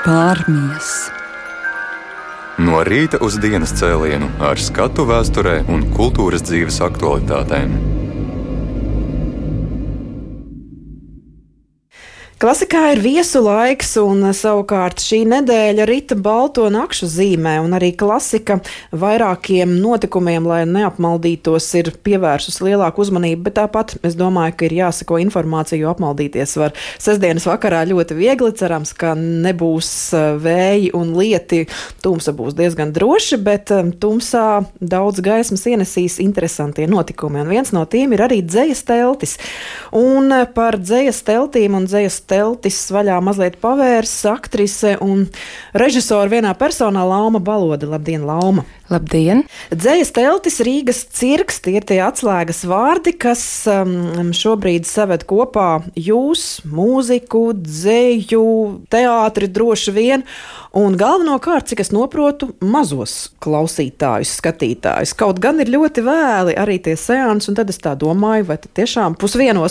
Pārmijas. No rīta uz dienas cēlienu ar skatu vēsturē un kultūras dzīves aktualitātēm. Klasikā ir viesu laiks, un savukārt šī nedēļa rita balto nakšu zīmē, un arī klasika vairākiem notikumiem, lai neapmaldītos, ir pievērsus lielāku uzmanību, bet tāpat es domāju, ka ir jāsako informāciju, jo apmaldīties var sestdienas vakarā ļoti viegli. Cerams, ka nebūs vēji un lieti, tumsa būs diezgan droši, bet tumsā daudz gaismas ienesīs interesantie notikumi, un viens no tiem ir arī dzejas teltis. Un par dzejas teltīm un dzejas teltis vaļā mazliet pavērs aktrise un režisora vienā personā Lauma Balode. Labdien, Lauma! Labdien! Dzejas teltis, Rīgas cirks, tie ir tie atslēgas vārdi, kas šobrīd saved kopā jūs, mūziku, dzeju, teātri droši vien, un galvenokārt, cik es noprotu, mazos klausītājus, skatītājus. Kaut gan ir ļoti vēli arī tie seansi, un tad es tā domāju, vai tiešām pusvienos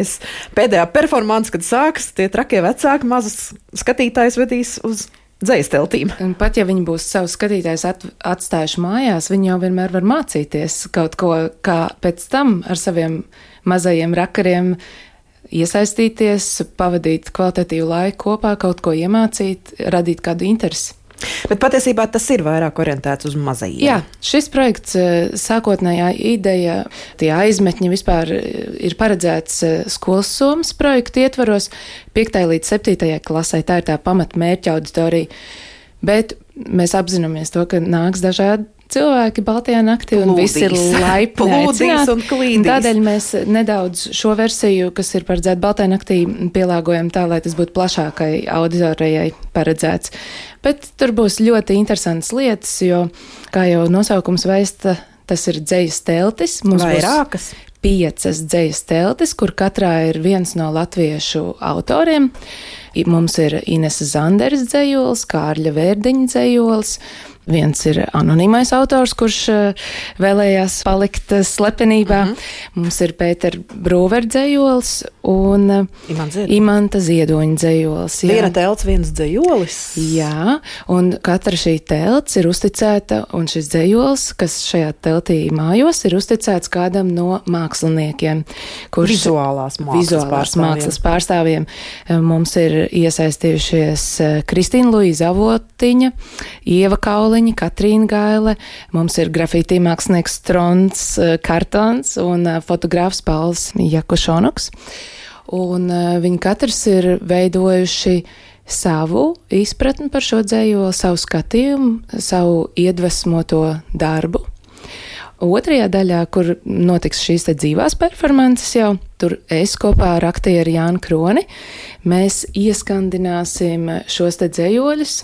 pēdējā performance, kad sākas, tie trakie vecāki mazus skatītājus vedīs uz dzejas teltīm. Un pat ja viņi būs savus skatītājus atstājuši mājās, viņi jau vienmēr var mācīties kaut ko, kā pēc tam ar saviem mazajiem rakariem iesaistīties, pavadīt kvalitatīvu laiku kopā, kaut ko iemācīt, radīt kādu interesi. Bet patiesībā tas ir vairāk orientēts uz mazajiem. Jā, šis projekts, sākotnējā ideja, tie aizmetņi vispār ir paredzēts skolas somas projektu ietvaros 5. līdz 7. klasē. Tā ir tā pamatmērķa auditorija. Bet mēs apzināmies to, ka nāks dažādi cilvēki Baltajā naktī un viss ir laipni aicināti. Tādēļ mēs nedaudz šo versiju, kas ir paredzēta Baltajā naktī, pielāgojam tā, lai tas būtu plašākai auditorijai paredzēts. Bet tur būs ļoti interesantas lietas, jo, kā jau nosaukums vēsta, tas ir dzejas teltis. Mums vairākas. 5 dzejas teltis, kur katrā ir viens no latviešu autoriem. Mums ir Inese Zanderes dzejols, Kārļa Vērdiņa dzejols. Viens ir anonīmais autors, kurš vēlējās palikt slepenībā. Mums ir Pētera Brūvera dzejols un Imanta Ziedoņa dzejols. Viena telts, viens dzejolis. Jā, un katra šī telts ir uzticēta, un šis dzejols, kas šajā teltī mājos, ir uzticēts kādam no māksliniekiem. Vizuālās mākslas pārstāvjiem. Mums ir iesaistījušies Kristīna Luīza Avotiņa, Ieva Kauliņa, Katrīna Gaile, mums ir grafītī mākslinieks Trons Kartons un fotogrāfs Pauls Jakušonoks. Un viņi katrs ir veidojuši savu izpratni par šo dzējoli, savu skatījumu, savu iedvesmoto darbu. Otrajā daļā, kur notiks šīs te dzīvās performances jau, tur es kopā ar aktieru Jānu Kroni, mēs ieskandināsim šos te dzējoļus,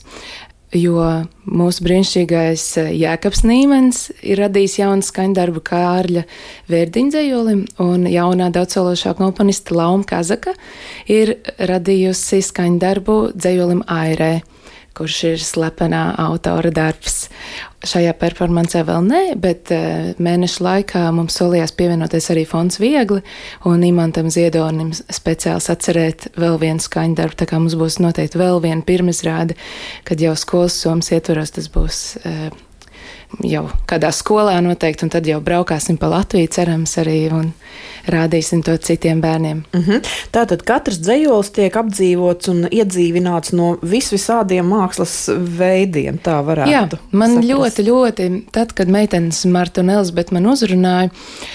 jo mūsu brīnišķīgais Jēkabs Nīmens ir radījis jaunu skaņdarbu Kārļa Vērdiņa dzejolim, un jaunā daudzsološā komponista Lauma Kazaka ir radījusi skaņdarbu dzejolim Airē, kurš ir slepenā autora darbs. Šajā performancē vēl nē, bet mēnešu laikā mums solījās pievienoties arī Fonds Viegli un Imantam Ziedonim speciāli atcerēt vēl vienu skaņdarbu, tā kā mums būs noteikti vēl viena pirmizrāde, kad jau skolas somas ietvaros tas būs jau kādā skolā noteikti, un tad jau braukāsim pa Latviju, cerams arī, un rādīsim to citiem bērniem. Tātad katrs dzejols tiek apdzīvots un iedzīvināts no visādiem mākslas veidiem, tā varētu. Jā, man saprast. ļoti, tad, kad meitenes Marta un Elzbeta man uzrunāja,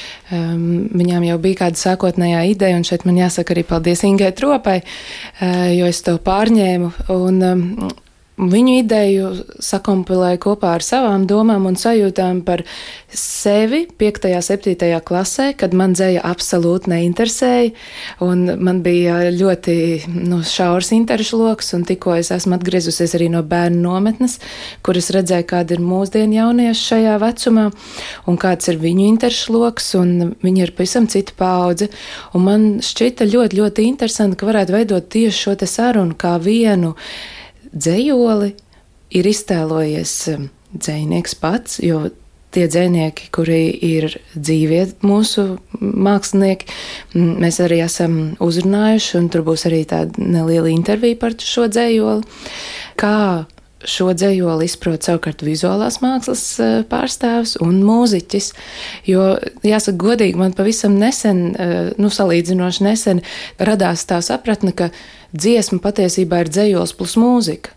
viņām jau bija kāda sākotnējā ideja, un šeit man jāsaka arī paldies Ingai Tropai, jo es to pārņēmu, un viņu ideju sakompilēju kopā ar savām domām un sajūtām par sevi 5. 7. klasē, kad man dzeja absolūti neinteresēja, un man bija ļoti šaurs interešu loks, un tikko es esmu atgriezusies arī no bērnu nometnes, kur es redzēju, kāda ir mūsdienu jaunieši šajā vecumā, un kāds ir viņu interešu loks, un viņi ir pavisam cita paudze, un man šķita ļoti, ļoti interesanti, ka varētu veidot tieši šo te sarunu kā vienu dzejoli ir iztēlojies dzejnieks pats, jo tie dzejnieki, kuri ir dzīvie mūsu mākslinieki, mēs arī esam uzrunājuši, un tur būs arī tāda neliela intervija par šo dzejoli. kā šo dzejoli izprot savukārt vizuālās mākslas pārstāvs un mūziķis. Jo, jāsaka godīgi, man pavisam nesen, salīdzinoši nesen, radās tā sapratne, ka dziesma patiesībā ir dzejols plus mūzika.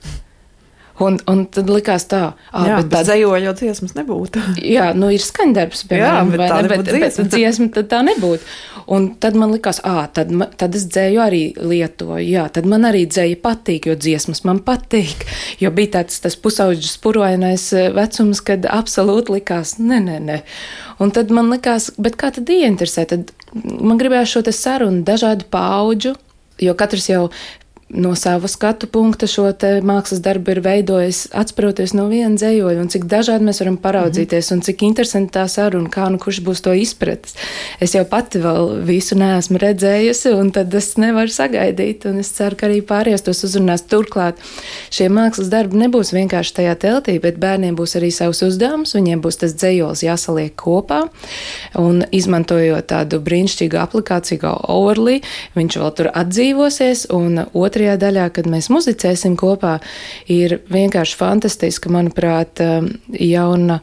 Un tad likās tā, bet dzejoļa jau dziesmas nebūtu. Jā, ir skaņdarbs, piemēram, bet dziesma tad tā nebūtu. Un tad man likās, tad es dzēju arī lietoju, tad man arī dzēja patīk, jo dziesmas man patīk, jo bija tas pusauģis purojainais vecums, kad absolūti likās, nē. Un tad man likās, bet kā tad ieinteresē, tad man gribējās šo te sarunu dažādu paudžu, jo katrs jau no sava skatu punkta šo te mākslas darbu ir veidojis, atspēroties no viena dzējoļa, un cik dažādi mēs varam paraudzīties, un cik interesanti tā saruna, kā kurš būs to izpratis. Es jau pati vēl visu neesmu redzējusi, un tad es nevaru sagaidīt, un es ceru, ka arī pārējos tos uzrunās. Turklāt šie mākslas darbi nebūs vienkārši tajā teltī, bet bērniem būs arī savs uzdevums, viņiem būs tas dzējols jāsaliek kopā, un izmantojot tādu brīnišķīgu aplikāciju kā Overly, viņš vēl tur atdzīvosies, un otrajā daļā, kad mēs muzicēsim kopā, ir vienkārši fantastiska, manuprāt, jauna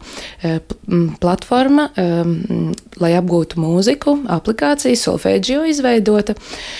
platforma, lai apgūtu mūziku, aplikācija Solfeggio izveidota.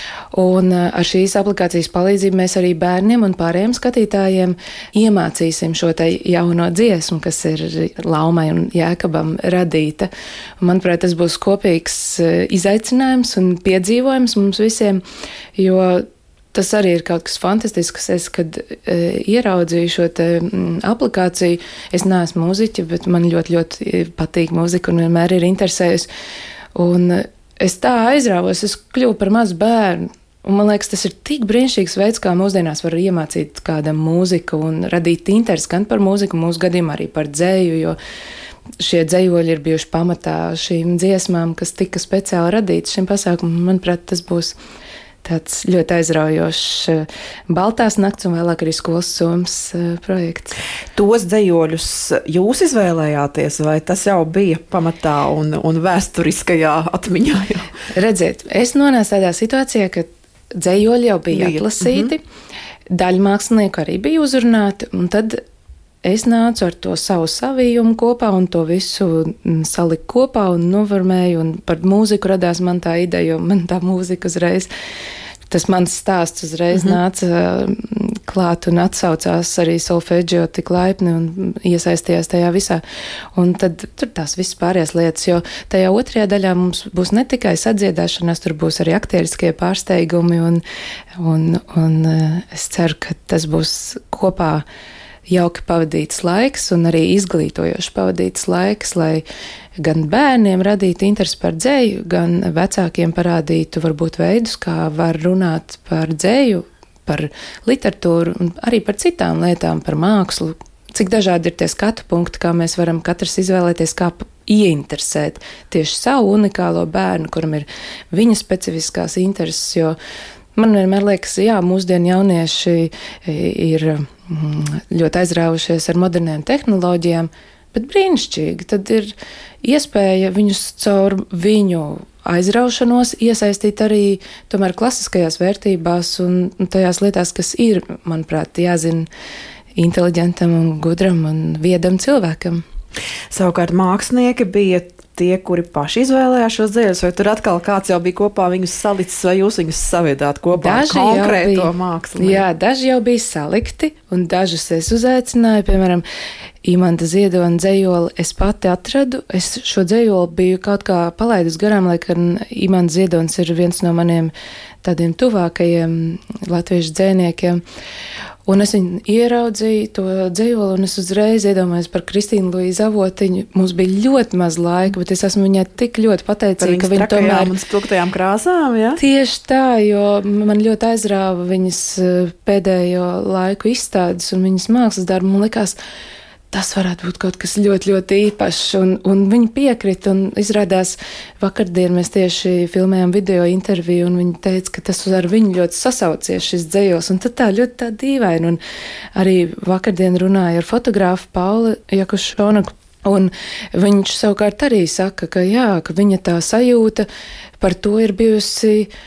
Un ar šīs aplikācijas palīdzību mēs arī bērniem un pārējiem skatītājiem iemācīsim šo te jauno dziesmu, kas ir Laumai un Jēkabam radīta. Manuprāt, tas būs kopīgs izaicinājums un piedzīvojums mums visiem, jo tas arī ir kaut kas fantastisks. Es, kad ieraudzīju šo te aplikāciju, es neesmu mūziķa, bet man ļoti, ļoti patīk mūzika un vienmēr ir interesējusi. Un es tā aizrāvos, es kļuvu par mazu bērnu. Un man liekas, tas ir tik brīnišķīgs veids, kā mūsdienās var iemācīt kādam mūziku un radīt interesi gan par mūziku, mūsu gadījumā arī par dzēju, jo šie dzējoļi ir bijuši pamatā šīm dziesmām, kas tika speciāli radītas šim pasākumam. Manuprāt, tas būs tāds ļoti aizraujošs Baltās nakts un vēlāk arī Skolas somas projekts. Tos dzējoļus jūs izvēlējāties, vai tas jau bija pamatā un vēsturiskajā atmiņā? Redziet, es nonācu tādā situācijā, ka dzējoļi jau bija atlasīti, daļa mākslinieku arī bija uzrunāti, un tad es nācu ar to savu savijumu kopā un to visu saliku kopā un noformēju, un par mūziku radās man tā ideja, jo man tā mūzika uzreiz, tas mans stāsts uzreiz nāca klāt un atsaucās arī Solfeggio tik laipni un iesaistījās tajā visā. Un tad tur tās visas pārējās lietas, jo tajā otrajā daļā mums būs ne tikai sadziedāšanās, tur būs arī aktieriskie pārsteigumi un es ceru, ka tas būs kopā jauki pavadīts laiks un arī izglītojoši pavadīts laiks, lai gan bērniem radītu interesi par dzēju, gan vecākiem parādītu varbūt veidus, kā var runāt par dzēju, par literatūru un arī par citām lietām, par mākslu. Cik dažādi ir tie skatu punkti, kā mēs varam katrs izvēlēties, kā ieinteresēt tieši savu unikālo bērnu, kuram ir viņa specifiskās intereses, jo man vienmēr liekas, mūsdienu jaunieši ir ļoti aizrāvušies ar modernām tehnoloģijām, bet brīnišķīgi. Tad ir iespēja viņus caur viņu aizraušanos iesaistīt arī tomēr klasiskajās vērtībās un tajās lietās, kas ir, manuprāt, jāzina inteliģentam un gudram un viedam cilvēkam. Savukārt mākslinieki bija tie, kuri paši izvēlējās šos dzēļus, vai tur atkal kāds jau bija kopā viņus salicis, vai jūs viņus saviedāt kopā ar konkrēto mākslinieku? Jā, daži jau bija salikti, un dažus es uzaicināju, piemēram, Imanta Ziedona dzējoli es pati atradu. Es šo dzējoli biju kaut kā palaidus garām, lai gan Imants Ziedons ir viens no maniem tādiem tuvākajiem latviešu dzējniekiem. Un es viņu ieraudzīju to dzējoli, un es uzreiz iedomājos par Kristīnu Luīzu Avotiņu. Mums bija ļoti maz laika, bet es esmu viņai tik ļoti pateicīga, ka viņa tomēr... un spilgtajām krāsām, jā? Tieši tā, jo man ļoti aizrāva viņas pēdējo laiku izstādes un viņas mākslas darbu. Man likās, tas varētu būt kaut kas ļoti, ļoti īpašs, un viņi piekrita, un izrādās vakardien mēs tieši filmējām video interviju, un viņi teica, ka tas ar viņu ļoti sasaucies šis dzējos, un tad tā ļoti tā dīvaini, un arī vakardien runāja ar fotogrāfu Pauli Jakušonaku, un viņš savukārt arī saka, ka jā, ka viņa tā sajūta par to ir bijusi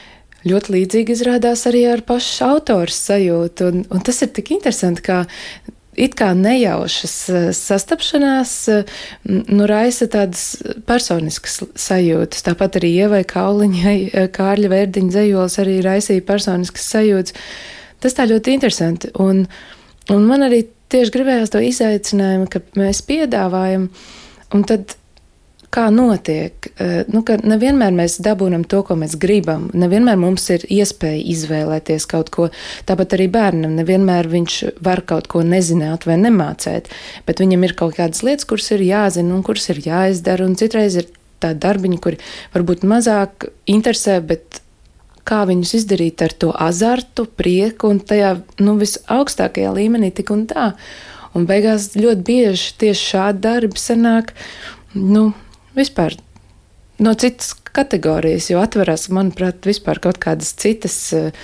Ļoti līdzīgi izrādās arī ar pašu autors sajūtu, un tas ir tik interesanti, kā it kā nejaušas sastapšanās raisa tādas personiskas sajūtas. Tāpat arī Ievai Kauliņai Kārļa Vērdiņa dzejols arī raisīja personiskas sajūtas. Tas tā ļoti interesanti, un man arī tieši gribējās to izaicinājumu, ka mēs piedāvājam, un tad kā notiek, ka nevienmēr mēs dabūnam to, ko mēs gribam, nevienmēr mums ir iespēja izvēlēties kaut ko, tāpat arī bērnam, nevienmēr viņš var kaut ko nezināt vai nemācēt, bet viņam ir kaut kādas lietas, kuras ir jāzina un kuras ir jāizdara, un citreiz ir tādi darbiņi, kuri varbūt mazāk interesē, bet kā viņus izdarīt ar to azartu, prieku un tajā, visaugstākajā līmenī tik un tā. Un beigās ļoti bieži tieši šādi darbi sanāk, vispār no citas kategorijas, jo atverās, manuprāt, vispār kaut kādas citas,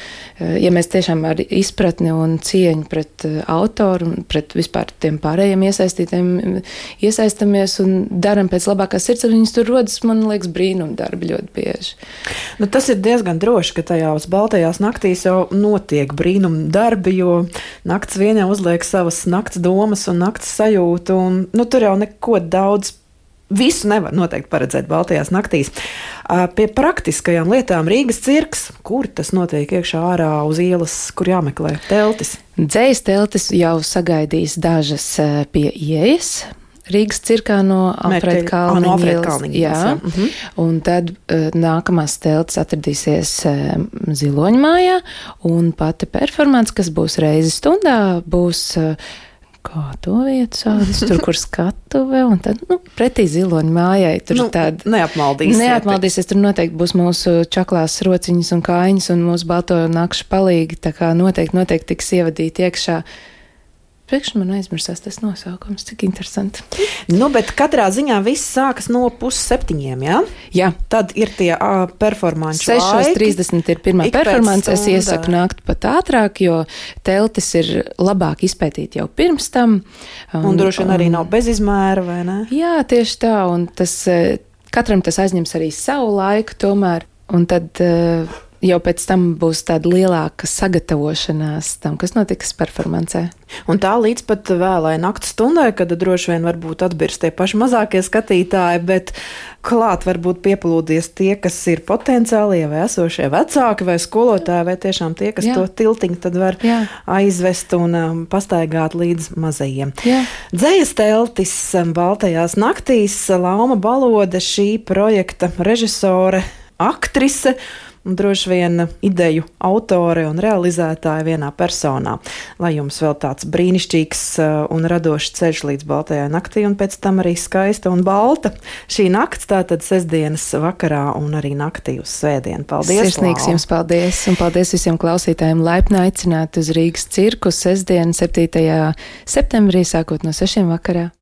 ja mēs tiešām ar izpratni un cieņu pret autoru un pret vispār tiem pārējiem iesaistamies un daram pēc labākās sirdsapziņas, tur rodas, man liekas, brīnumdarbi ļoti bieži. Tas ir diezgan droši, ka tajās baltajās naktīs jau notiek brīnumdarbi, jo nakts vienā uzliek savas nakts domas un nakts sajūtu, un tur jau neko daudz visu nevar noteikti paredzēt baltajās naktīs. Pie praktiskajām lietām Rīgas cirks, kur tas notiek iekšā ārā uz ielas, kur jāmeklē teltis? Dzejas teltis jau sagaidīs dažas pie ieejas. Rīgas cirkā no Alfreda Kalniņa ielas. Jā, un tad nākamās teltis atradīsies Ziloņmājā, un pati performance, kas būs reizi stundā, būs kā to vietu sauc, tur, kur skatuve, un tad, pretī Ziloņa mājai, tur tāda neapmaldīsies, tur noteikti būs mūsu čaklās rociņas un kājiņas un mūsu balto nakšu palīgi, tā kā noteikti tiks ievadīt iekšā. Priekš man aizmirsās tas nosaukums, cik interesanti. Bet katrā ziņā viss sākas no 6:30, jā? Jā. Tad ir tie performanču laiki. 6:30 ir pirmā performance, es iesaku nākt pat ātrāk, jo teltis ir labāk izpētīt jau pirms tam. Un droši vien arī nav bezizmēra, vai ne? Jā, tieši tā, un katram tas aizņems arī savu laiku tomēr, un tad jau pēc tam būs tāda lielāka sagatavošanās tam, kas notiks performancē. Un tā līdz pat vēlai nakts stundai, kad droši vien varbūt atbirs tie paši mazākie skatītāji, bet klāt varbūt pieplūdies tie, kas ir potenciālie vai esošie vecāki vai skolotāji, vai tiešām tie, kas to tiltiņu tad var aizvest un pastaigāt līdz mazajiem. Dzejas teltis baltajās naktīs, Lauma Balode, šī projekta režisore, aktrise, un droši vien ideju autore un realizētāja vienā personā. Lai jums vēl tāds brīnišķīgs un radošs ceļš līdz baltajai naktī, un pēc tam arī skaista un balta šī nakts, tātad sestdienas vakarā un arī naktī uz svētdienu. Paldies! Sirsnīgs jums paldies, un paldies visiem klausītājiem. Laipni aicināt uz Rīgas cirku sestdienu 7. septembrī, sākot no 6 vakarā.